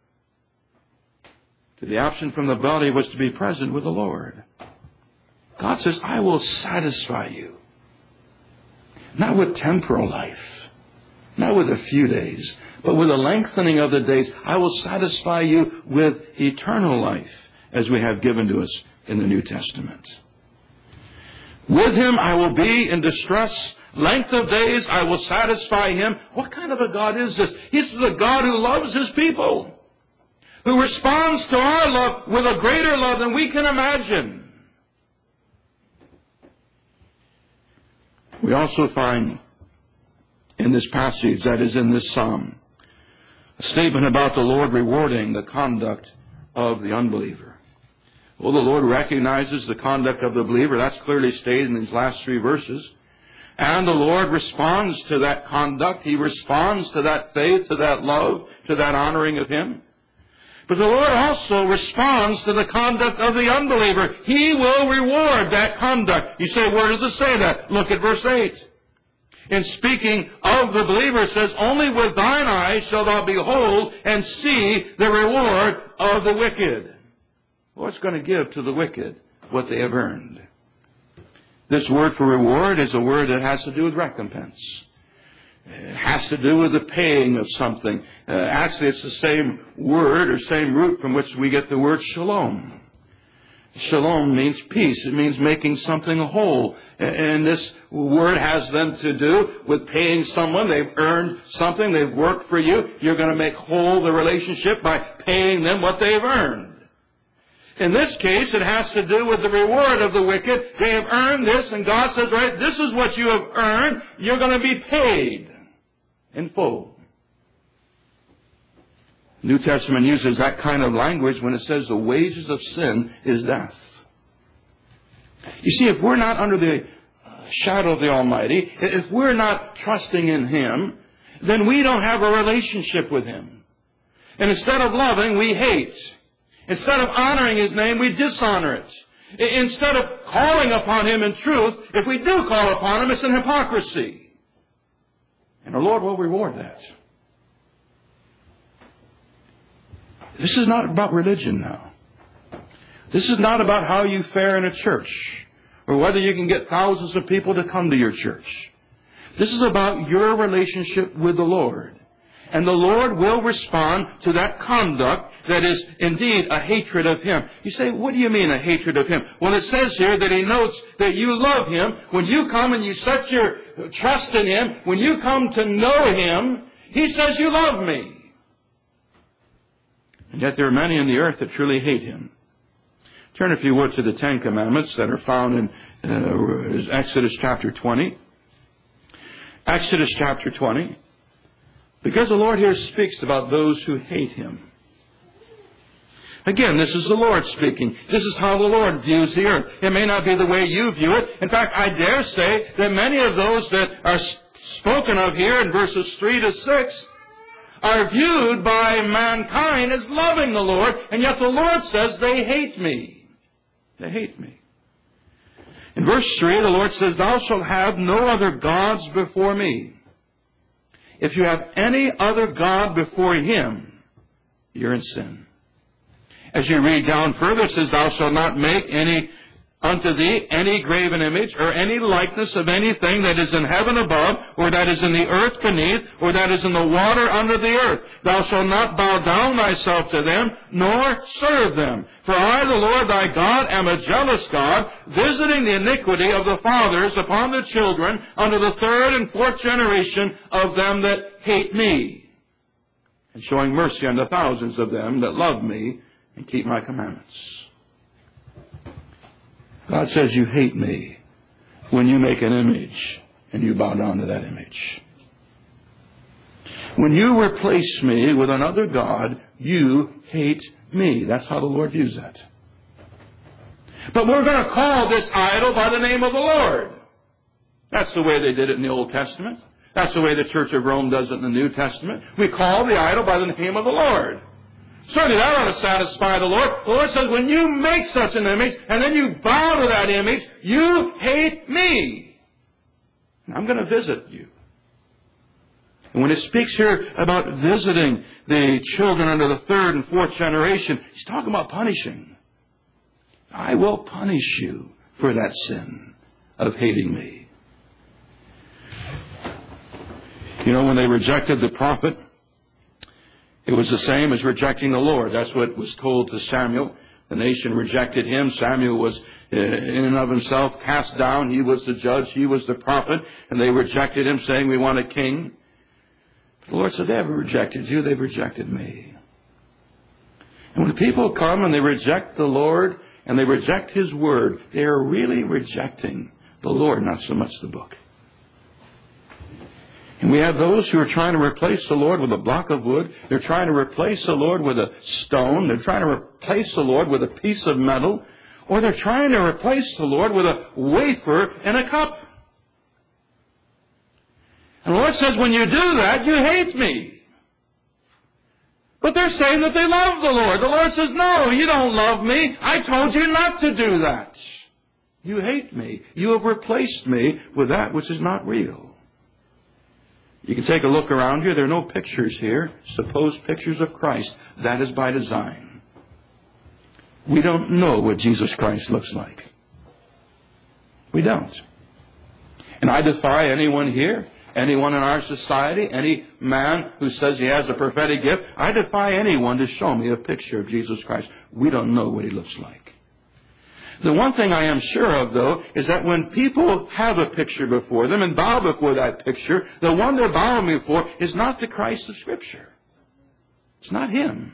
To be absent from the body was to be present with the Lord. God says, I will satisfy you. Not with temporal life, not with a few days, but with a lengthening of the days. I will satisfy you with eternal life, as we have given to us in the New Testament. With Him I will be in distress. Length of days I will satisfy Him. What kind of a God is this? This is a God who loves His people, who responds to our love with a greater love than we can imagine. We also find in this passage that is in this psalm. A statement about the Lord rewarding the conduct of the unbeliever. Well, the Lord recognizes the conduct of the believer. That's clearly stated in these last 3 verses. And the Lord responds to that conduct. He responds to that faith, to that love, to that honoring of Him. But the Lord also responds to the conduct of the unbeliever. He will reward that conduct. You say, where does it say that? Look at verse 8. In speaking of the believer, it says, only with thine eyes shalt thou behold and see the reward of the wicked. What's going to give to the wicked what they have earned? This word for reward is a word that has to do with recompense. It has to do with the paying of something. Actually, it's the same word or same root from which we get the word shalom. Shalom means peace. It means making something whole. And this word has then to do with paying someone. They've earned something. They've worked for you. You're going to make whole the relationship by paying them what they've earned. In this case, it has to do with the reward of the wicked. They have earned this, and God says, right, this is what you have earned. You're going to be paid in full. New Testament uses that kind of language when it says the wages of sin is death. You see, if we're not under the shadow of the Almighty, if we're not trusting in Him, then we don't have a relationship with Him. And instead of loving, we hate. Instead of honoring His name, we dishonor it. Instead of calling upon Him in truth, if we do call upon Him, it's in hypocrisy. And the Lord will reward that. This is not about religion now. This is not about how you fare in a church or whether you can get thousands of people to come to your church. This is about your relationship with the Lord. And the Lord will respond to that conduct that is indeed a hatred of Him. You say, what do you mean a hatred of Him? Well, it says here that He notes that you love Him. When you come and you set your trust in Him, when you come to know Him, He says, you love me. And yet there are many in the earth that truly hate Him. Turn, if you would, to the 10 Commandments that are found in Exodus chapter 20. Exodus chapter 20. Because the Lord here speaks about those who hate Him. Again, this is the Lord speaking. This is how the Lord views the earth. It may not be the way you view it. In fact, I dare say that many of those that are spoken of here in verses 3 to 6 are viewed by mankind as loving the Lord, and yet the Lord says they hate me. They hate me. In verse 3, the Lord says, thou shalt have no other gods before me. If you have any other god before Him, you're in sin. As you read down further, it says, thou shalt not make unto thee any graven image or any likeness of anything that is in heaven above, or that is in the earth beneath, or that is in the water under the earth. Thou shalt not bow down thyself to them, nor serve them. For I, the Lord thy God, am a jealous God, visiting the iniquity of the fathers upon the children, unto the 3rd and 4th generation of them that hate me, and showing mercy unto thousands of them that love me and keep my commandments. God says you hate me when you make an image and you bow down to that image. When you replace me with another god, you hate me. That's how the Lord views that. But we're going to call this idol by the name of the Lord. That's the way they did it in the Old Testament. That's the way the Church of Rome does it in the New Testament. We call the idol by the name of the Lord. Certainly that ought to satisfy the Lord. The Lord says, when you make such an image, and then you bow to that image, you hate me. And I'm going to visit you. And when it speaks here about visiting the children under the 3rd and 4th generation, He's talking about punishing. I will punish you for that sin of hating me. You know, when they rejected the prophet, it was the same as rejecting the Lord. That's what was told to Samuel. The nation rejected him. Samuel was in and of himself cast down. He was the judge. He was the prophet. And they rejected him, saying, we want a king. But the Lord said, they haven't rejected you. They've rejected me. And when people come and they reject the Lord and they reject His word, they are really rejecting the Lord, not so much the book. And we have those who are trying to replace the Lord with a block of wood. They're trying to replace the Lord with a stone. They're trying to replace the Lord with a piece of metal. Or they're trying to replace the Lord with a wafer and a cup. And the Lord says, when you do that, you hate me. But they're saying that they love the Lord. The Lord says, no, you don't love me. I told you not to do that. You hate me. You have replaced me with that which is not real. You can take a look around here. There are no pictures here, supposed pictures of Christ. That is by design. We don't know what Jesus Christ looks like. We don't. And I defy anyone here, anyone in our society, any man who says he has a prophetic gift, I defy anyone to show me a picture of Jesus Christ. We don't know what he looks like. The one thing I am sure of, though, is that when people have a picture before them and bow before that picture, the one they're bowing before is not the Christ of Scripture. It's not Him.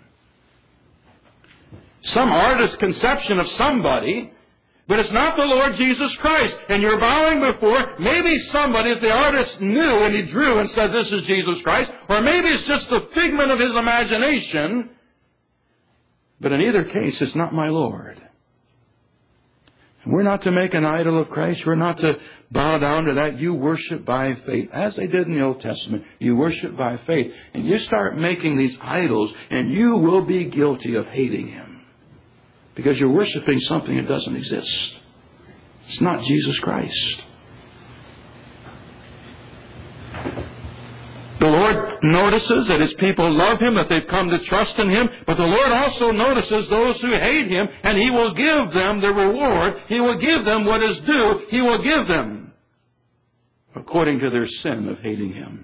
Some artist's conception of somebody, but it's not the Lord Jesus Christ. And you're bowing before maybe somebody that the artist knew and he drew and said, this is Jesus Christ. Or maybe it's just the figment of his imagination. But in either case, it's not my Lord. We're not to make an idol of Christ. We're not to bow down to that. You worship by faith. As they did in the Old Testament, you worship by faith. And you start making these idols, and you will be guilty of hating Him. Because you're worshiping something that doesn't exist. It's not Jesus Christ. The Lord notices that His people love Him, that they've come to trust in Him. But the Lord also notices those who hate Him, and He will give them the reward. He will give them what is due. He will give them according to their sin of hating Him.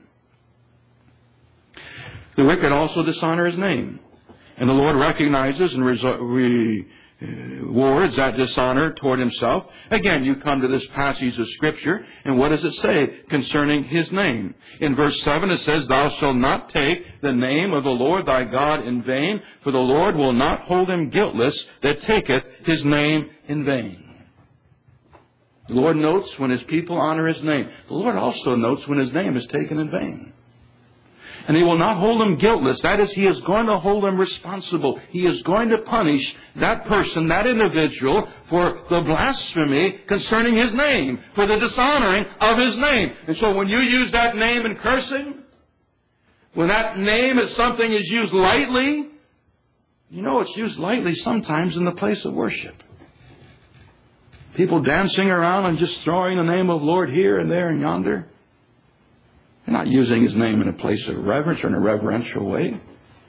The wicked also dishonor His name. And the Lord recognizes and rewards that dishonor toward Himself. Again, you come to this passage of Scripture, and what does it say concerning His name? In verse 7 it says, Thou shalt not take the name of the Lord thy God in vain, for the Lord will not hold him guiltless that taketh His name in vain. The Lord notes when His people honor His name. The Lord also notes when His name is taken in vain. And He will not hold them guiltless. That is, He is going to hold them responsible. He is going to punish that person, that individual, for the blasphemy concerning His name, for the dishonoring of His name. And so when you use that name in cursing, when that name is something is used lightly, you know it's used lightly sometimes in the place of worship. People dancing around and just throwing the name of Lord here and there and yonder. They're not using His name in a place of reverence or in a reverential way.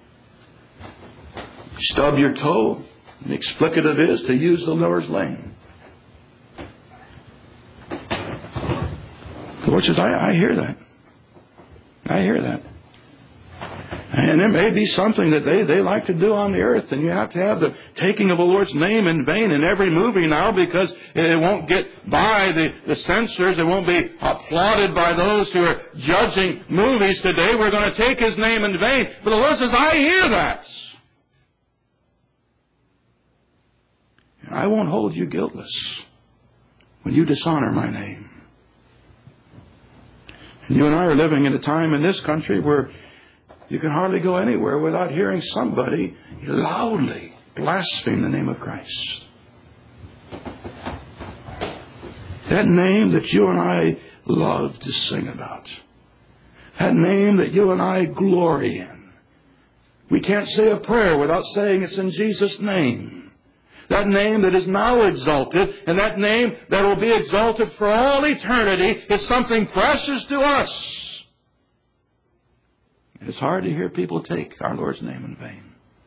Stub your toe. The explicative is to use the Lord's name. The Lord says, I hear that. I hear that. And there may be something that they like to do on the earth, and you have to have the taking of the Lord's name in vain in every movie now, because it won't get by the censors. It won't be applauded by those who are judging movies today. We're going to take His name in vain. But the Lord says, I hear that. And I won't hold you guiltless when you dishonor my name. And you and I are living in a time in this country where you can hardly go anywhere without hearing somebody loudly blaspheme the name of Christ. That name that you and I love to sing about. That name that you and I glory in. We can't say a prayer without saying it's in Jesus' name. That name that is now exalted, and that name that will be exalted for all eternity, is something precious to us. It's hard to hear people take our Lord's name in vain.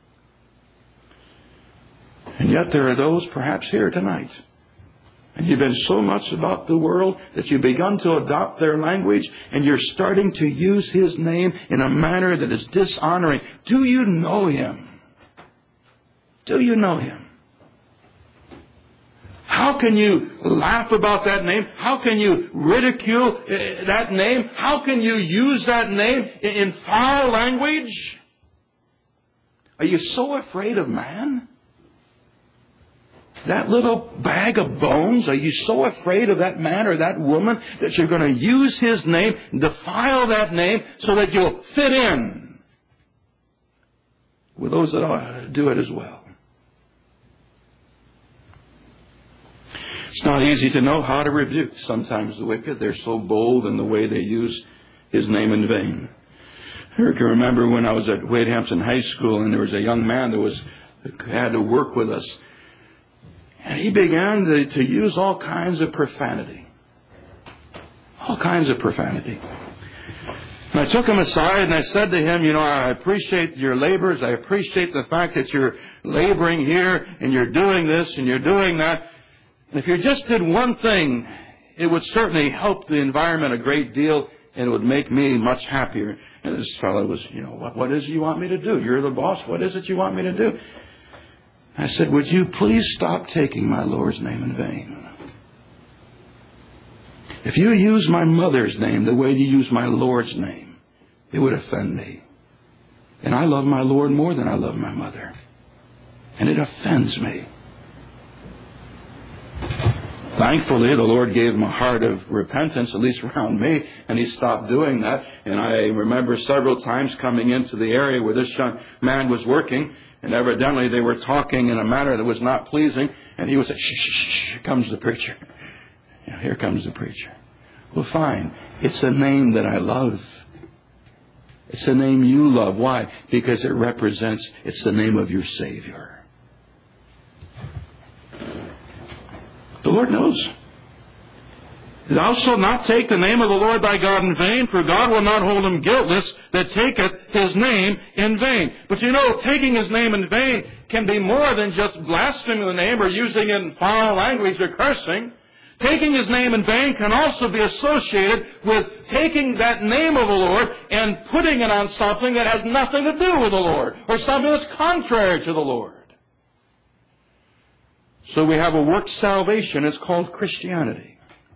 And yet there are those perhaps here tonight, and you've been so much about the world that you've begun to adopt their language, and you're starting to use His name in a manner that is dishonoring. Do you know Him? Do you know Him? How can you laugh about that name? How can you ridicule that name? How can you use that name in foul language? Are you so afraid of man? that little bag of bones? Are you so afraid of that man or that woman that you're going to use his name, defile that name, so that you'll fit in with those that do it as well? It's not easy to know how to rebuke sometimes the wicked. They're so bold in the way they use his name in vain. I can remember when I was at Wade Hampton High School, and there was a young man that had to work with us. And he began to use all kinds of profanity. All kinds of profanity. And I took him aside and I said to him, you know, I appreciate your labors. I appreciate the fact that you're laboring here and you're doing this and you're doing that. And if you just did one thing, it would certainly help the environment a great deal, and it would make me much happier. And this fellow was, you know, what is it you want me to do? You're the boss. What is it you want me to do? I said, would you please stop taking my Lord's name in vain? If you use my mother's name the way you use my Lord's name, it would offend me. And I love my Lord more than I love my mother. And it offends me. Thankfully, the Lord gave him a heart of repentance, at least around me, and he stopped doing that. And I remember several times coming into the area where this young man was working, and evidently they were talking in a manner that was not pleasing, and he would say, shh, shh, shh, here comes the preacher. You know, here comes the preacher. Well, fine. It's a name that I love. It's a name you love. Why? Because it represents, it's the name of your Savior. The Lord knows. Thou shalt not take the name of the Lord thy God in vain, for God will not hold him guiltless that taketh his name in vain. But you know, taking his name in vain can be more than just blaspheming the name or using it in foul language or cursing. Taking his name in vain can also be associated with taking that name of the Lord and putting it on something that has nothing to do with the Lord, or something that's contrary to the Lord. So we have a works salvation. It's called Christianity.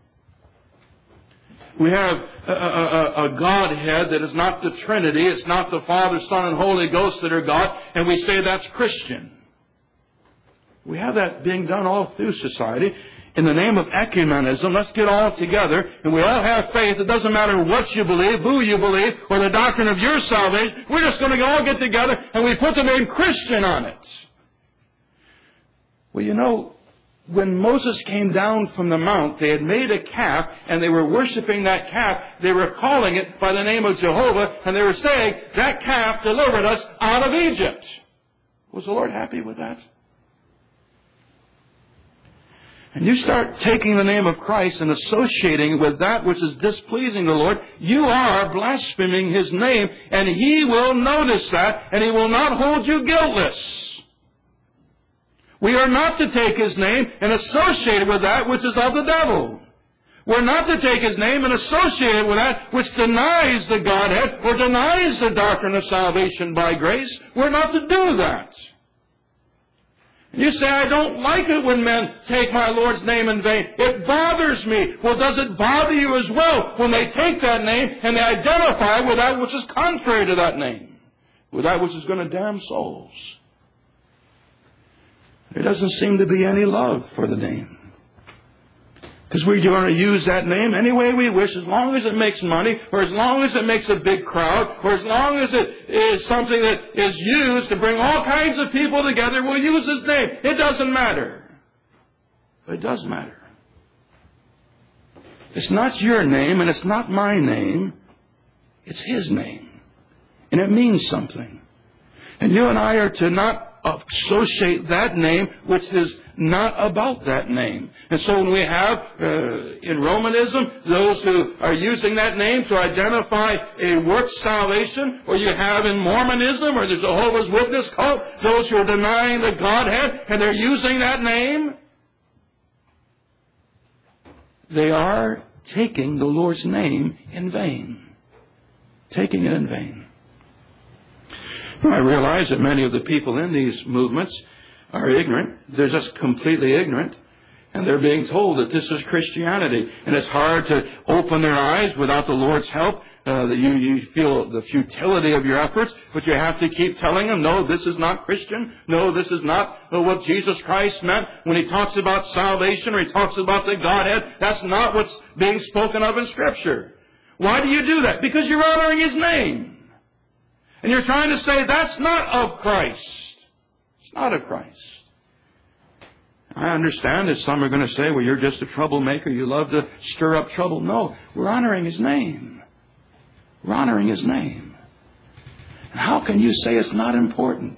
We have a Godhead that is not the Trinity. It's not the Father, Son, and Holy Ghost that are God. And we say that's Christian. We have that being done all through society. In the name of ecumenism, let's get all together. And we all have faith. It doesn't matter what you believe, who you believe, or the doctrine of your salvation. We're just going to all get together and we put the name Christian on it. Well, you know, when Moses came down from the mount, they had made a calf, and they were worshiping that calf. They were calling it by the name of Jehovah, and they were saying, that calf delivered us out of Egypt. Was the Lord happy with that? And you start taking the name of Christ and associating with that which is displeasing to the Lord, you are blaspheming his name, and he will notice that, and he will not hold you guiltless. We are not to take his name and associate it with that which is of the devil. We're not to take his name and associate it with that which denies the Godhead or denies the doctrine of salvation by grace. We're not to do that. You say, I don't like it when men take my Lord's name in vain. It bothers me. Well, does it bother you as well when they take that name and they identify with that which is contrary to that name? With that which is going to damn souls? There doesn't seem to be any love for the name. Because we're going to use that name any way we wish, as long as it makes money, or as long as it makes a big crowd, or as long as it is something that is used to bring all kinds of people together, we'll use his name. It doesn't matter. But it does matter. It's not your name, and it's not my name. It's his name. And it means something. And you and I are to not associate that name which is not about that name. And so when we have in Romanism those who are using that name to identify a works salvation, or you have in Mormonism or the Jehovah's Witness cult those who are denying the Godhead and they're using that name, they are taking the Lord's name in vain. Taking it in vain. I realize that many of the people in these movements are ignorant. They're just completely ignorant. And they're being told that this is Christianity. And it's hard to open their eyes without the Lord's help. You feel the futility of your efforts, but you have to keep telling them, no, this is not Christian. No, this is not what Jesus Christ meant when He talks about salvation or He talks about the Godhead. That's not what's being spoken of in Scripture. Why do you do that? Because you're honoring His name. And you're trying to say that's not of Christ. It's not of Christ. I understand that some are going to say, well, you're just a troublemaker. You love to stir up trouble. No, we're honoring His name. We're honoring His name. And how can you say it's not important?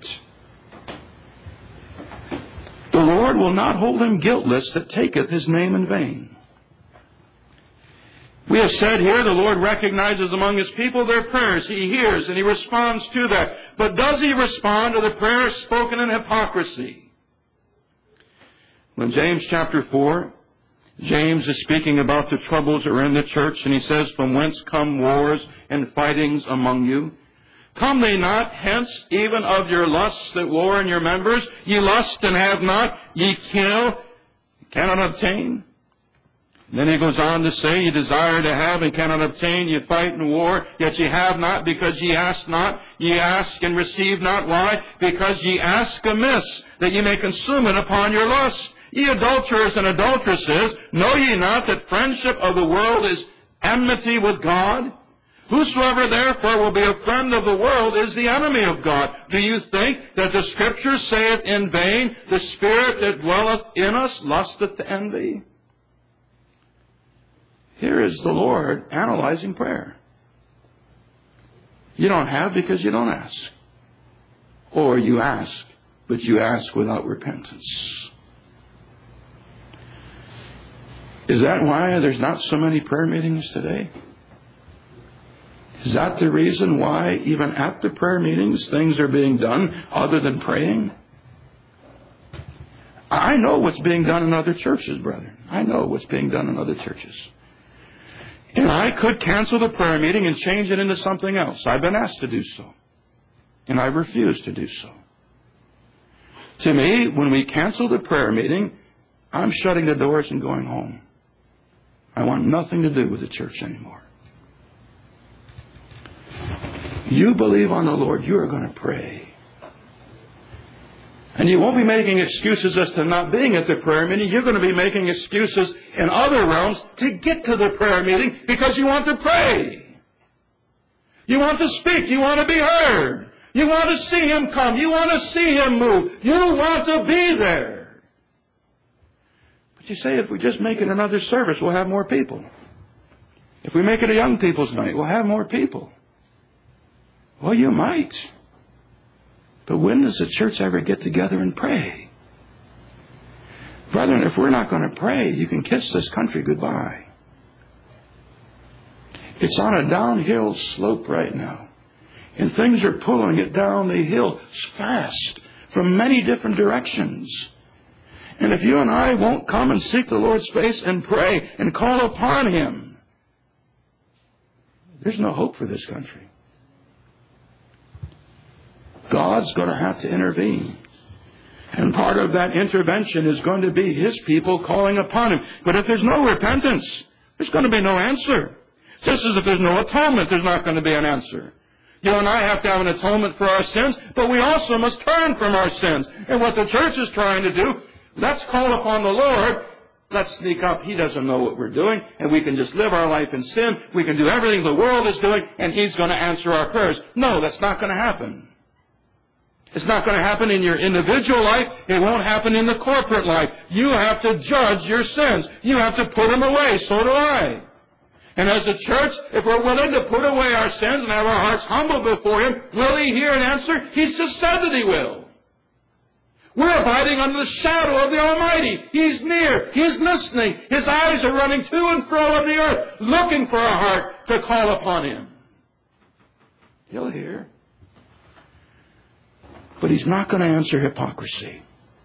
The Lord will not hold him guiltless that taketh His name in vain. We have said here the Lord recognizes among His people their prayers. He hears and He responds to that. But does He respond to the prayers spoken in hypocrisy? When James chapter 4, James is speaking about the troubles that are in the church, and he says, from whence come wars and fightings among you? Come they not hence even of your lusts that war in your members? Ye lust and have not, ye kill, cannot obtain. Then he goes on to say, ye desire to have and cannot obtain, ye fight and war, yet ye have not, because ye ask not. Ye ask and receive not. Why? Because ye ask amiss, that ye may consume it upon your lust. Ye adulterers and adulteresses, know ye not that friendship of the world is enmity with God? Whosoever therefore will be a friend of the world is the enemy of God. Do you think that the Scripture saith in vain, the Spirit that dwelleth in us lusteth to envy? Here is the Lord analyzing prayer. You don't have because you don't ask. Or you ask, but you ask without repentance. Is that why there's not so many prayer meetings today? Is that the reason why even at the prayer meetings things are being done other than praying? I know what's being done in other churches, brethren. I know what's being done in other churches. And I could cancel the prayer meeting and change it into something else. I've been asked to do so. And I refuse to do so. To me, when we cancel the prayer meeting, I'm shutting the doors and going home. I want nothing to do with the church anymore. You believe on the Lord, you are going to pray. And you won't be making excuses as to not being at the prayer meeting. You're going to be making excuses in other realms to get to the prayer meeting because you want to pray. You want to speak. You want to be heard. You want to see Him come. You want to see Him move. You want to be there. But you say, if we just make it another service, we'll have more people. If we make it a young people's night, we'll have more people. Well, you might. But when does the church ever get together and pray? Brethren, if we're not going to pray, you can kiss this country goodbye. It's on a downhill slope right now. And things are pulling it down the hill fast from many different directions. And if you and I won't come and seek the Lord's face and pray and call upon Him, there's no hope for this country. God's going to have to intervene. And part of that intervention is going to be His people calling upon Him. But if there's no repentance, there's going to be no answer. Just as if there's no atonement, there's not going to be an answer. You and I have to have an atonement for our sins, but we also must turn from our sins. And what the church is trying to do, let's call upon the Lord. Let's sneak up. He doesn't know what we're doing, and we can just live our life in sin. We can do everything the world is doing, and He's going to answer our prayers. No, that's not going to happen. It's not going to happen in your individual life. It won't happen in the corporate life. You have to judge your sins. You have to put them away. So do I. And as a church, if we're willing to put away our sins and have our hearts humble before Him, will He hear and answer? He's just said that He will. We're abiding under the shadow of the Almighty. He's near. He's listening. His eyes are running to and fro on the earth, looking for a heart to call upon Him. He'll hear. But He's not going to answer hypocrisy.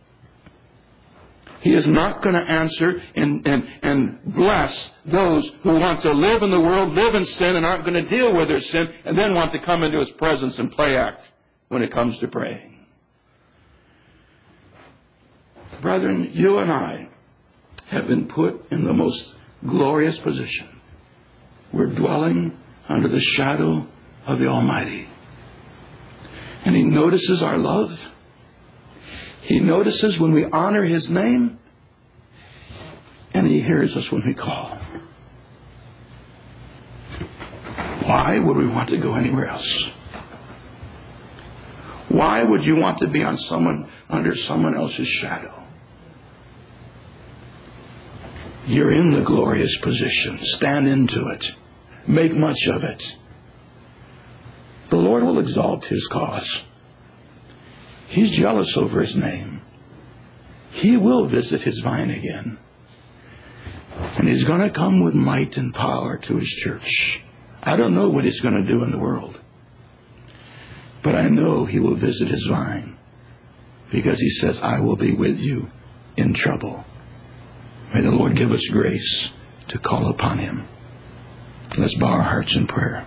He is not going to answer and bless those who want to live in the world, live in sin, and aren't going to deal with their sin, and then want to come into His presence and play act when it comes to praying. Brethren, you and I have been put in the most glorious position. We're dwelling under the shadow of the Almighty. And He notices our love. He notices when we honor His name. And He hears us when we call. Why would we want to go anywhere else? Why would you want to be under someone else's shadow? You're in the glorious position. Stand into it. Make much of it. The Lord will exalt His cause. He's jealous over His name. He will visit His vine again. And He's going to come with might and power to His church. I don't know what He's going to do in the world. But I know He will visit His vine. Because He says, I will be with you in trouble. May the Lord give us grace to call upon Him. Let's bow our hearts in prayer.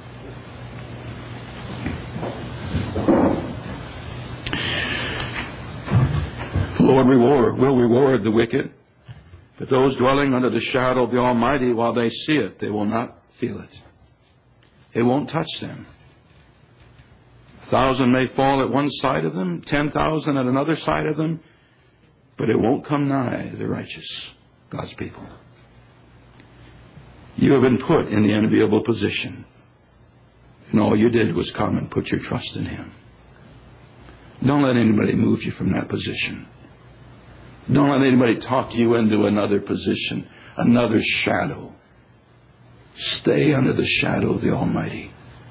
The Lord will reward the wicked. But those dwelling under the shadow of the Almighty, while they see it, they will not feel it. It won't touch them. 1,000 may fall at one side of them, 10,000 at another side of them, but it won't come nigh the righteous, God's people. You have been put in the enviable position. And all you did was come and put your trust in Him. Don't let anybody move you from that position. Don't let anybody talk you into another position, another shadow. Stay under the shadow of the Almighty.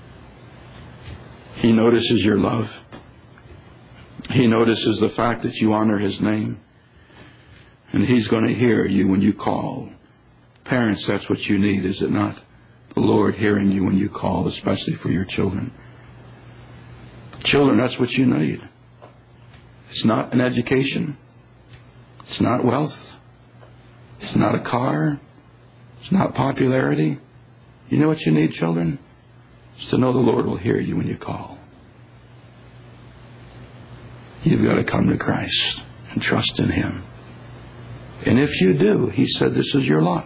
He notices your love. He notices the fact that you honor His name. And He's going to hear you when you call. Parents, that's what you need, is it not? The Lord hearing you when you call, especially for your children. Children, that's what you need. It's not an education. It's not wealth. It's not a car. It's not popularity. You know what you need, children? It's to know the Lord will hear you when you call. You've got to come to Christ and trust in Him. And if you do, He said, this is your lot.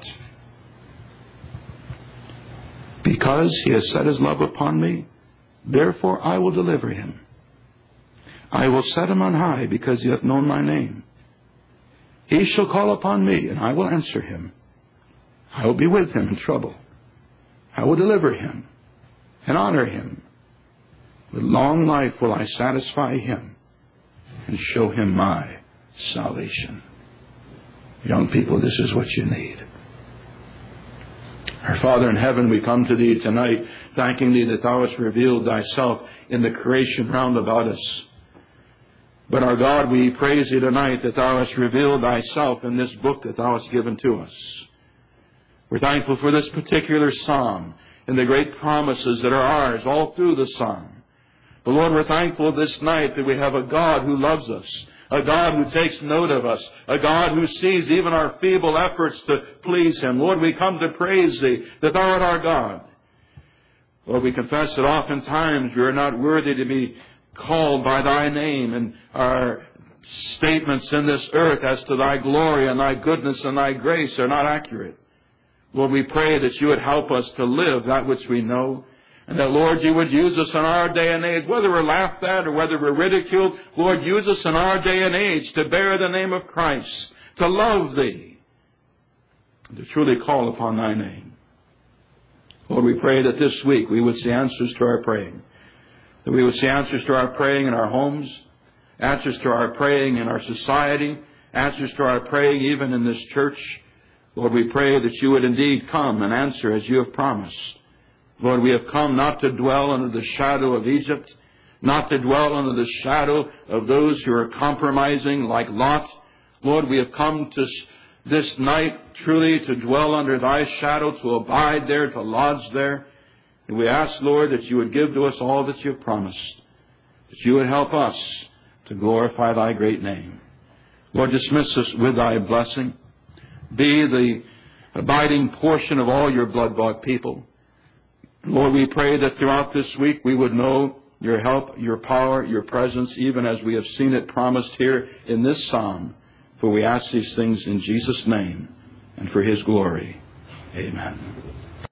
Because He has set His love upon me, therefore I will deliver him. I will set him on high because he hath known my name. He shall call upon me, and I will answer him. I will be with him in trouble. I will deliver him and honor him. With long life will I satisfy him and show him my salvation. Young people, this is what you need. Our Father in heaven, we come to Thee tonight, thanking Thee that Thou hast revealed Thyself in the creation round about us. But our God, we praise Thee tonight that Thou hast revealed Thyself in this book that Thou hast given to us. We're thankful for this particular psalm and the great promises that are ours all through the psalm. But Lord, we're thankful this night that we have a God who loves us, a God who takes note of us, a God who sees even our feeble efforts to please Him. Lord, we come to praise Thee that Thou art our God. Lord, we confess that oftentimes we are not worthy to be called by Thy name, and our statements in this earth as to Thy glory and Thy goodness and Thy grace are not accurate. Lord, we pray that You would help us to live that which we know, and that, Lord, You would use us in our day and age, whether we're laughed at or whether we're ridiculed. Lord, use us in our day and age to bear the name of Christ, to love Thee, and to truly call upon Thy name. Lord, we pray that this week we would see answers to our praying, that we would see answers to our praying in our homes, answers to our praying in our society, answers to our praying even in this church. Lord, we pray that You would indeed come and answer as You have promised. Lord, we have come not to dwell under the shadow of Egypt, not to dwell under the shadow of those who are compromising like Lot. Lord, we have come to this night truly to dwell under Thy shadow, to abide there, to lodge there. And we ask, Lord, that You would give to us all that You have promised, that You would help us to glorify Thy great name. Lord, dismiss us with Thy blessing. Be the abiding portion of all Your blood-bought people. Lord, we pray that throughout this week we would know Your help, Your power, Your presence, even as we have seen it promised here in this psalm, For we ask these things in Jesus' name and for His glory. Amen.